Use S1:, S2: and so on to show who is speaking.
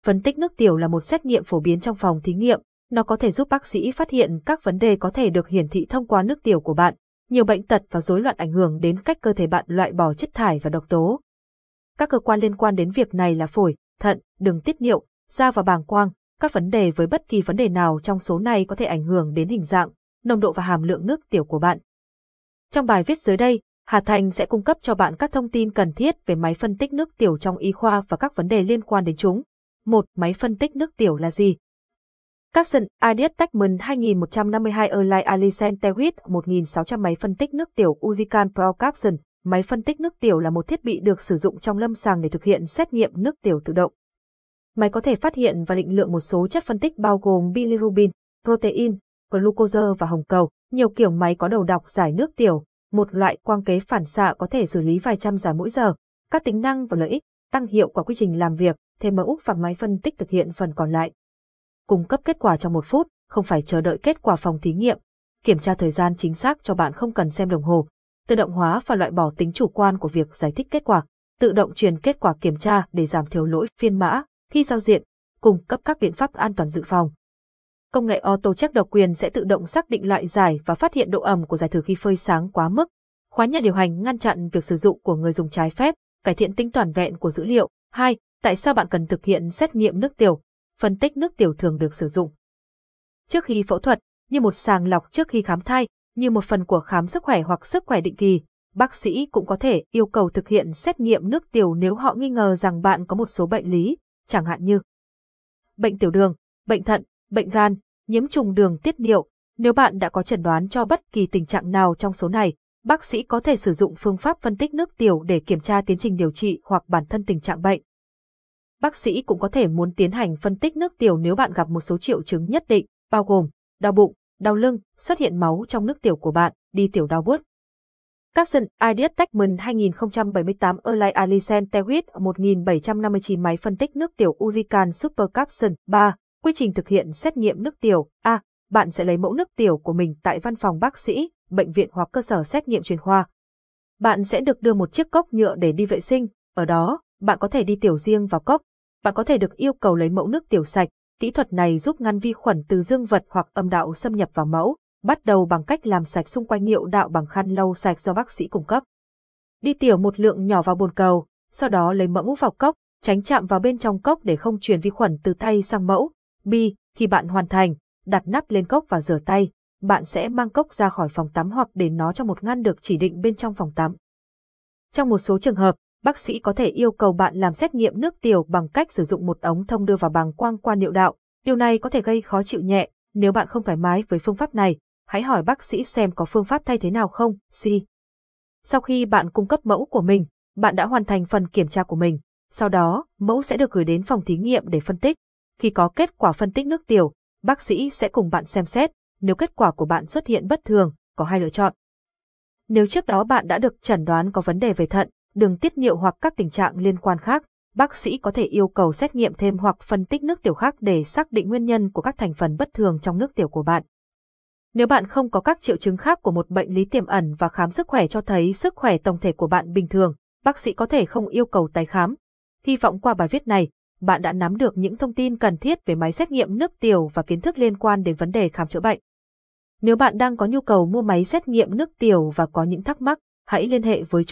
S1: Phân tích nước tiểu là một xét nghiệm phổ biến trong phòng thí nghiệm. Nó có thể giúp bác sĩ phát hiện các vấn đề có thể được hiển thị thông qua nước tiểu của bạn. Nhiều bệnh tật và rối loạn ảnh hưởng đến cách cơ thể bạn loại bỏ chất thải và độc tố. Các cơ quan liên quan đến việc này là phổi, thận, đường tiết niệu, da và bàng quang. Các vấn đề với bất kỳ vấn đề nào trong số này có thể ảnh hưởng đến hình dạng, nồng độ và hàm lượng nước tiểu của bạn. Trong bài viết dưới đây, Hà Thành sẽ cung cấp cho bạn các thông tin cần thiết về máy phân tích nước tiểu trong y khoa và các vấn đề liên quan đến chúng. 1. Máy phân tích nước tiểu là gì? Capson Ideas Techman 2152 Erlai Alisen Tewit 1600 Máy phân tích nước tiểu Uvican Pro Capson. Máy phân tích nước tiểu là một thiết bị được sử dụng trong lâm sàng để thực hiện xét nghiệm nước tiểu tự động. Máy có thể phát hiện và định lượng một số chất phân tích bao gồm bilirubin, protein, glucose và hồng cầu. Nhiều kiểu máy có đầu đọc giải nước tiểu, một loại quang kế phản xạ có thể xử lý vài trăm giải mỗi giờ. Các tính năng và lợi ích, tăng hiệu quả quy trình làm việc, thêm mẫu và máy phân tích thực hiện phần còn lại. Cung cấp kết quả trong 1 phút, không phải chờ đợi kết quả phòng thí nghiệm. Kiểm tra thời gian chính xác cho bạn không cần xem đồng hồ. Tự động hóa và loại bỏ tính chủ quan của việc giải thích kết quả. Tự động truyền kết quả kiểm tra để giảm thiểu lỗi phiên mã khi giao diện. Cung cấp các biện pháp an toàn dự phòng. Công nghệ auto check độc quyền sẽ tự động xác định loại giải và phát hiện độ ẩm của giải thử khi phơi sáng quá mức. Khóa nhà điều hành ngăn chặn việc sử dụng của người dùng trái phép, cải thiện tính toàn vẹn của dữ liệu. 2. Tại sao bạn cần thực hiện xét nghiệm nước tiểu? Phân tích nước tiểu thường được sử dụng trước khi phẫu thuật, như một sàng lọc trước khi khám thai, như một phần của khám sức khỏe hoặc sức khỏe định kỳ. Bác sĩ cũng có thể yêu cầu thực hiện xét nghiệm nước tiểu nếu họ nghi ngờ rằng bạn có một số bệnh lý, chẳng hạn như bệnh tiểu đường, bệnh thận, bệnh gan, nhiễm trùng đường tiết niệu. Nếu bạn đã có chẩn đoán cho bất kỳ tình trạng nào trong số này, bác sĩ có thể sử dụng phương pháp phân tích nước tiểu để kiểm tra tiến trình điều trị hoặc bản thân tình trạng bệnh. Bác sĩ cũng có thể muốn tiến hành phân tích nước tiểu nếu bạn gặp một số triệu chứng nhất định, bao gồm đau bụng, đau lưng, xuất hiện máu trong nước tiểu của bạn, đi tiểu đau buốt. Capson Ideas Techman 2078 Erlai Alisen Tewit 1759 Máy phân tích nước tiểu Uvican Super Capson. 3. Quy trình thực hiện xét nghiệm nước tiểu. A. Bạn sẽ lấy mẫu nước tiểu của mình tại văn phòng bác sĩ, bệnh viện hoặc cơ sở xét nghiệm chuyên khoa. Bạn sẽ được đưa một chiếc cốc nhựa để đi vệ sinh, ở đó, bạn có thể đi tiểu riêng vào cốc. Bạn có thể được yêu cầu lấy mẫu nước tiểu sạch. Kỹ thuật này giúp ngăn vi khuẩn từ dương vật hoặc âm đạo xâm nhập vào mẫu, bắt đầu bằng cách làm sạch xung quanh niệu đạo bằng khăn lau sạch do bác sĩ cung cấp. Đi tiểu một lượng nhỏ vào bồn cầu, sau đó lấy mẫu vào cốc, tránh chạm vào bên trong cốc để không truyền vi khuẩn từ tay sang mẫu. B. Khi bạn hoàn thành, đặt nắp lên cốc và rửa tay. Bạn sẽ mang cốc ra khỏi phòng tắm hoặc để nó trong một ngăn được chỉ định bên trong phòng tắm. Trong một số trường hợp, bác sĩ có thể yêu cầu bạn làm xét nghiệm nước tiểu bằng cách sử dụng một ống thông đưa vào bàng quang qua niệu đạo. Điều này có thể gây khó chịu nhẹ. Nếu bạn không thoải mái với phương pháp này, hãy hỏi bác sĩ xem có phương pháp thay thế nào không. C. Sau khi bạn cung cấp mẫu của mình, bạn đã hoàn thành phần kiểm tra của mình. Sau đó, mẫu sẽ được gửi đến phòng thí nghiệm để phân tích. Khi có kết quả phân tích nước tiểu, bác sĩ sẽ cùng bạn xem xét. Nếu kết quả của bạn xuất hiện bất thường, có 2 lựa chọn. Nếu trước đó bạn đã được chẩn đoán có vấn đề về thận, đường tiết niệu hoặc các tình trạng liên quan khác, bác sĩ có thể yêu cầu xét nghiệm thêm hoặc phân tích nước tiểu khác để xác định nguyên nhân của các thành phần bất thường trong nước tiểu của bạn. Nếu bạn không có các triệu chứng khác của một bệnh lý tiềm ẩn và khám sức khỏe cho thấy sức khỏe tổng thể của bạn bình thường, bác sĩ có thể không yêu cầu tái khám. Hy vọng qua bài viết này, bạn đã nắm được những thông tin cần thiết về máy xét nghiệm nước tiểu và kiến thức liên quan đến vấn đề khám chữa bệnh. Nếu bạn đang có nhu cầu mua máy xét nghiệm nước tiểu và có những thắc mắc, hãy liên hệ với